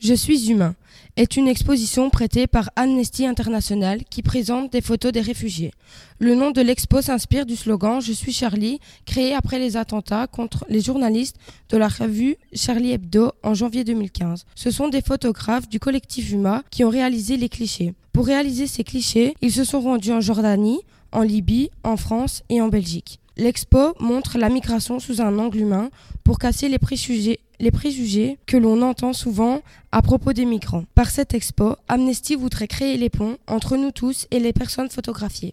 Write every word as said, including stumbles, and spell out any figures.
Je suis humain est une exposition prêtée par Amnesty International qui présente des photos des réfugiés. Le nom de l'expo s'inspire du slogan « Je suis Charlie » créé après les attentats contre les journalistes de la revue Charlie Hebdo en janvier deux mille quinze. Ce sont des photographes du collectif Huma qui ont réalisé les clichés. Pour réaliser ces clichés, ils se sont rendus en Jordanie, en Libye, en France et en Belgique. L'expo montre la migration sous un angle humain pour casser les préjugés, les préjugés que l'on entend souvent à propos des migrants. Par cette expo, Amnesty voudrait créer les ponts entre nous tous et les personnes photographiées.